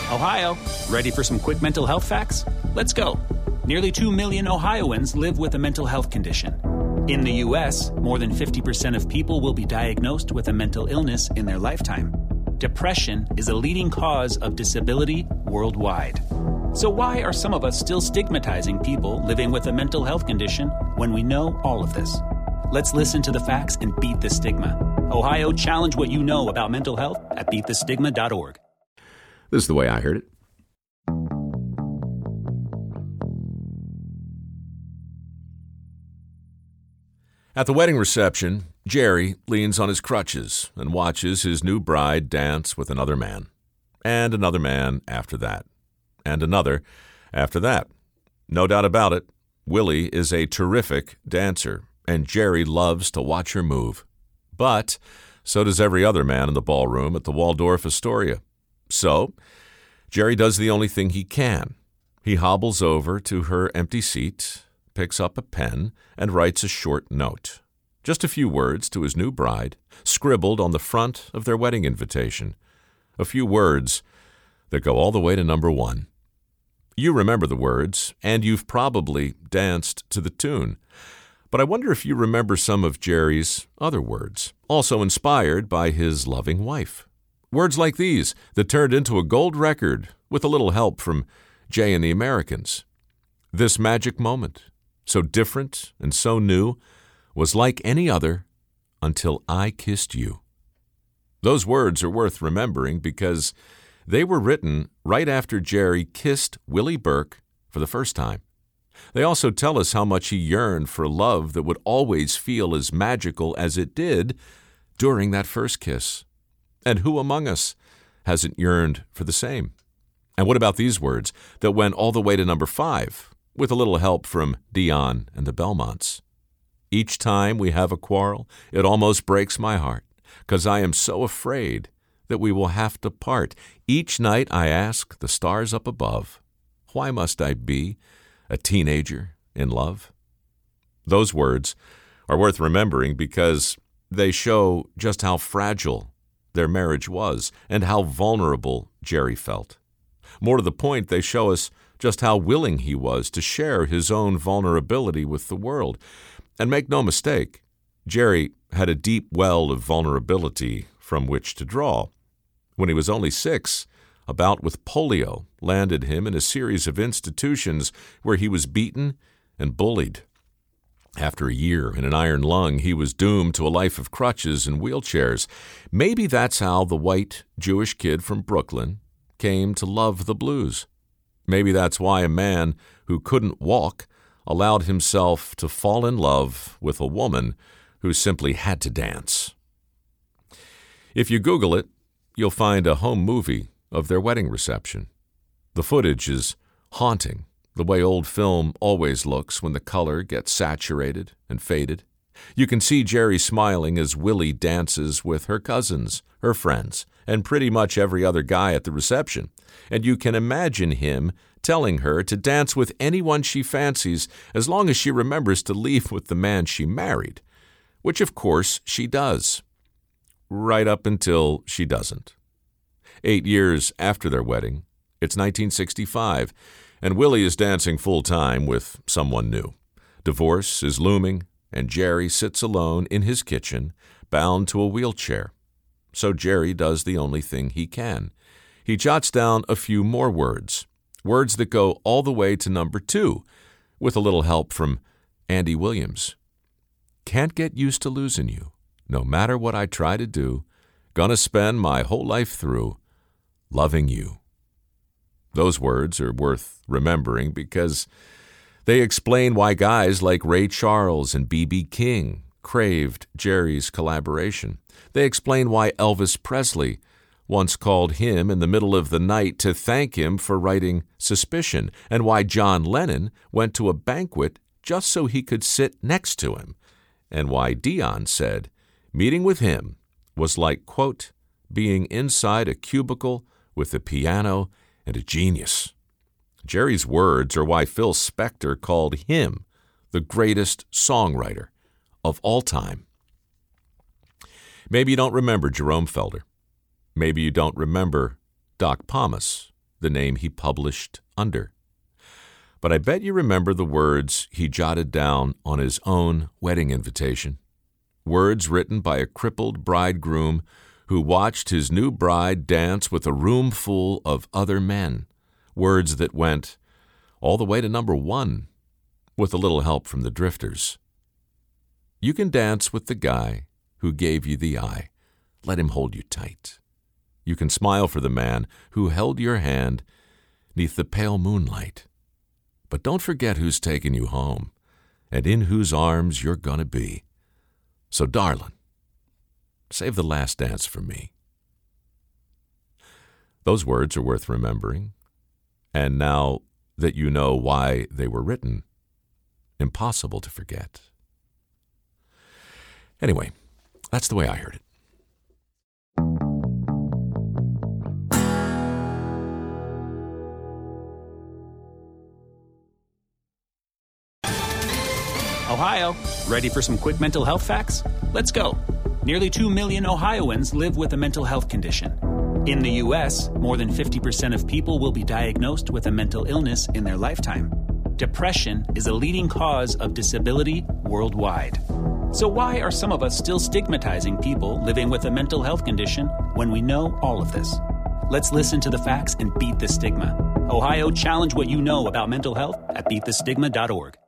Ohio, ready for some quick mental health facts? Let's go. Nearly 2 million Ohioans live with a mental health condition. In the U.S., more than 50% of people will be diagnosed with a mental illness in their lifetime. Depression is a leading cause of disability worldwide. So why are some of us still stigmatizing people living with a mental health condition when we know all of this? Let's listen to the facts and beat the stigma. Ohio, challenge what you know about mental health at beatthestigma.org. This is the way I heard it. At the wedding reception, Jerry leans on his crutches and watches his new bride dance with another man. And another man after that. And another after that. No doubt about it, Willie is a terrific dancer, and Jerry loves to watch her move. But so does every other man in the ballroom at the Waldorf Astoria. So, Jerry does the only thing he can. He hobbles over to her empty seat, picks up a pen, and writes a short note. Just a few words to his new bride, scribbled on the front of their wedding invitation. A few words that go all the way to number 1. You remember the words, and you've probably danced to the tune. But I wonder if you remember some of Jerry's other words, also inspired by his loving wife. Words like these that turned into a gold record with a little help from Jay and the Americans. This magic moment, so different and so new, was like any other until I kissed you. Those words are worth remembering because they were written right after Jerry kissed Willie Burke for the first time. They also tell us how much he yearned for love that would always feel as magical as it did during that first kiss. And who among us hasn't yearned for the same? And what about these words that went all the way to number 5, with a little help from Dion and the Belmonts? Each time we have a quarrel, it almost breaks my heart, 'cause I am so afraid that we will have to part. Each night I ask the stars up above, why must I be a teenager in love? Those words are worth remembering because they show just how fragile their marriage was and how vulnerable Jerry felt. More to the point, they show us just how willing he was to share his own vulnerability with the world. And make no mistake, Jerry had a deep well of vulnerability from which to draw. When he was only 6, a bout with polio landed him in a series of institutions where he was beaten and bullied. After a year in an iron lung, he was doomed to a life of crutches and wheelchairs. Maybe that's how the white Jewish kid from Brooklyn came to love the blues. Maybe that's why a man who couldn't walk allowed himself to fall in love with a woman who simply had to dance. If you Google it, you'll find a home movie of their wedding reception. The footage is haunting, the way old film always looks when the color gets saturated and faded. You can see Jerry smiling as Willie dances with her cousins, her friends, and pretty much every other guy at the reception. And you can imagine him telling her to dance with anyone she fancies as long as she remembers to leave with the man she married, which of course she does, right up until she doesn't. 8 years after their wedding, it's 1965, and Willie is dancing full-time with someone new. Divorce is looming, and Jerry sits alone in his kitchen, bound to a wheelchair. So Jerry does the only thing he can. He jots down a few more words that go all the way to number 2, with a little help from Andy Williams. Can't get used to losing you, no matter what I try to do. Gonna spend my whole life through loving you. Those words are worth remembering because they explain why guys like Ray Charles and B.B. King craved Jerry's collaboration. They explain why Elvis Presley once called him in the middle of the night to thank him for writing Suspicion, and why John Lennon went to a banquet just so he could sit next to him, and why Dion said meeting with him was like, quote, being inside a cubicle with a piano and a genius. Jerry's words are why Phil Spector called him the greatest songwriter of all time. Maybe you don't remember Jerome Felder. Maybe you don't remember Doc Pomus, the name he published under. But I bet you remember the words he jotted down on his own wedding invitation, words written by a crippled bridegroom who watched his new bride dance with a room full of other men, words that went all the way to number 1, with a little help from the drifters. You can dance with the guy who gave you the eye. Let him hold you tight. You can smile for the man who held your hand 'neath the pale moonlight. But don't forget who's taking you home and in whose arms you're gonna be. So, darling, save the last dance for me. Those words are worth remembering. And now that you know why they were written, impossible to forget. Anyway, that's the way I heard it. Ohio, ready for some quick mental health facts? Let's go. Nearly 2 million Ohioans live with a mental health condition. In the U.S., more than 50% of people will be diagnosed with a mental illness in their lifetime. Depression is a leading cause of disability worldwide. So why are some of us still stigmatizing people living with a mental health condition when we know all of this? Let's listen to the facts and beat the stigma. Ohio, challenge what you know about mental health at beatthestigma.org.